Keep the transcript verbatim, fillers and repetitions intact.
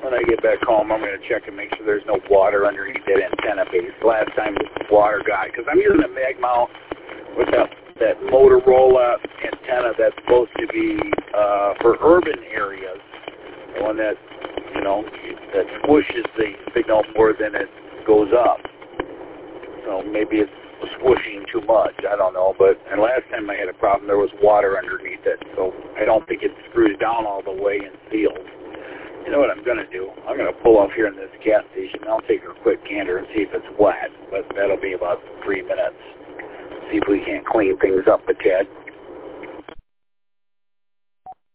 when I get back home, I'm going to check and make sure there's no water underneath that antenna base. Last time water got, because I'm using a mag mount with that, that Motorola antenna that's supposed to be uh, for urban areas, the one that, you know, that squishes the signal more than it goes up. So maybe it's squishing too much, I don't know, but and last time I had a problem, there was water underneath it, so I don't think it screws down all the way and seals. You know what I'm going to do? I'm going to pull off here in this gas station. I'll take a quick gander and see if it's wet, but that'll be about three minutes. See if we can't clean things up a tad.